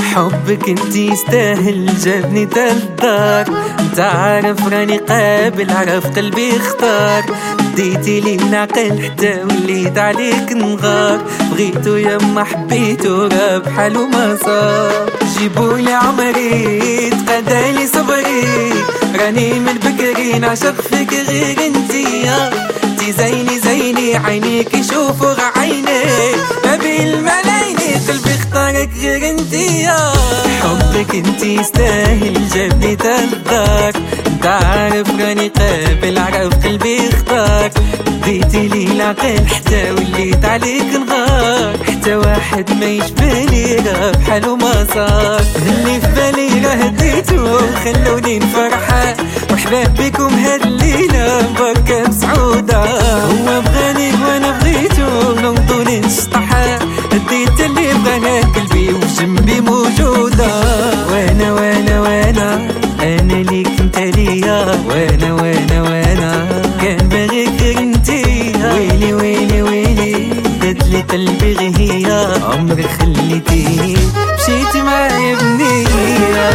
حبك انت يستاهل جابني تالدار. انت عارف راني قابل، عرف قلبي اختار. ديتي لي العقل حتى وليت عليك نغار. بغيتو يما حبيتو راه بحالو ما صار. جيبولي عمري تقدالي صبري، راني من بكري نعشق فيك غير انتيا. انتي زيني زيني عينيك يشوفوا غا عيني، ابي الملايني قلبي اختارك غير انتيا. حبك انتي يستاهل جابني تالدار. انت عارف راني قابل، عرف قلبي اختار. ديتي لي العقل حتى وليت عليك نغار. حتى واحد ما يشبهلي راه بحالو ما صار. اللي في بالي راه هديتو خلوني نفرحان، وحباب بكم هاد الليلة بركة مسعودة. هو بغاني وانا بغيتو نوضو نشطحان. هديت اللي بغاها قلبي وجنبي موجودة. وانا وانا وانا انا ليك انت ليا. وانا وانا وانا كان باغيك غير انتيا. ويلي ويلي ويلي داتلي قلبي غير هي. عمرك خليتيني مشيتي معايا بنية.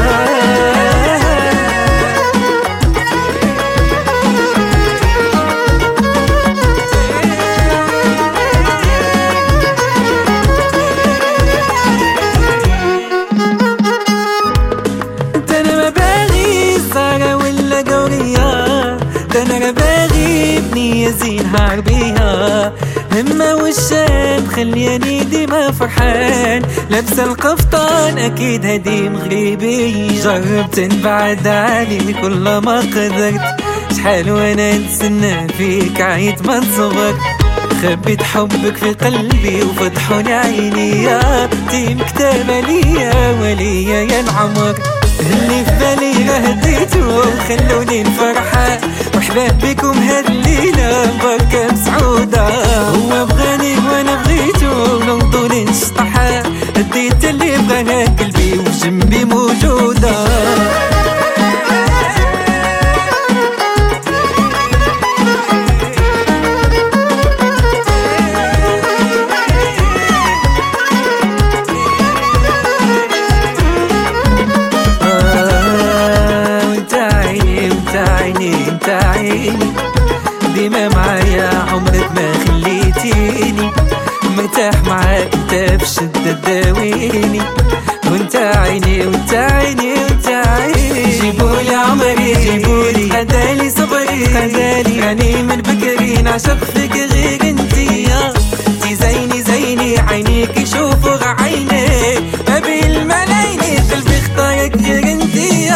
انا باغي بنية زين هاربيها. همة والشام خلياني ديما فرحان. لابسة القفطان اكيد هدي مغربي. جربت نبعد عليك كل ما قدرت. شحال وانا نتسنى فيك عيت ما نصبر. خبيت حبك في قلبي وفتحوني عيني. تي مكتابة ليا وليا يا العمر. اللي في بالي راه هديتو خلوني نفرحان. وحباب بكم هاد الليلة بركة مسعودة. هو بغاني وانا بغيتو نوضو نشطحان. هديت اللي بغاها قلبي وجنبي موجودة. انت عيني ديما معايا، عمرك ما خليتيني. مرتاح معاك انت بشدة تداويني. وانت عيني وانت عيني وانت عيني. جيبولي عمري جيبولي قدالي صبري قدالي. راني من بكري نعشق فيك غير انتيا. انتي زيني زيني عينيك يشوفوا غا عيني. ابي الملايني قلبي اختارك غير انتيا.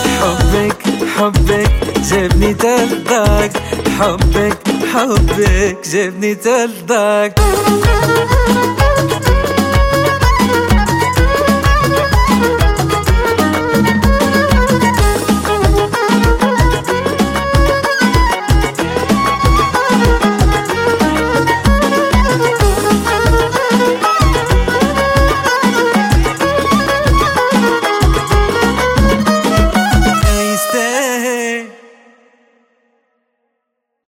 حبك جابني تالدار. حبك جابني تالدار.